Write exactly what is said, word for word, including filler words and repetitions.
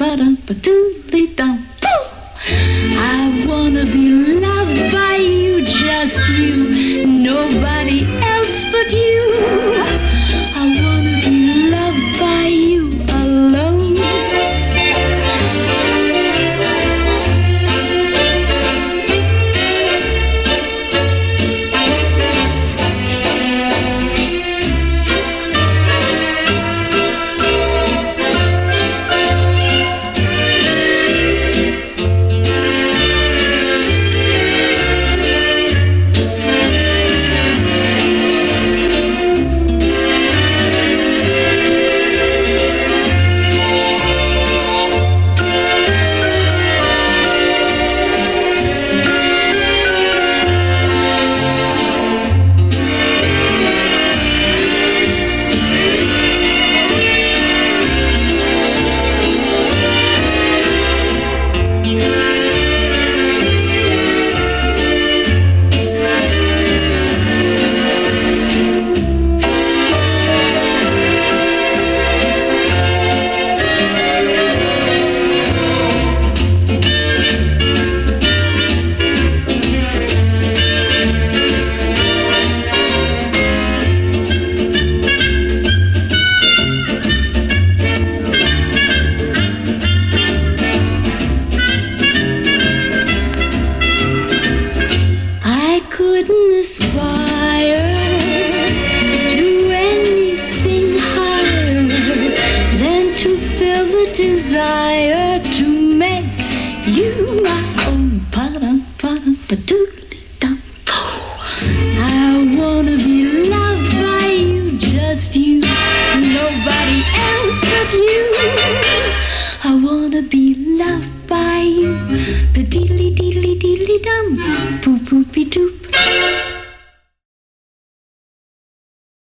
ba-dum, ba-doodly-dum. I wanna be loved by you, just you, nobody else but you. I wanna be loved by you alone. Desire to make you my own. Pa-dum-pa-dum-pa-doodly-dum. I wanna be loved by you, just you, nobody else but you. I wanna be loved by you, ba-deedly-deedly-deedly-dum.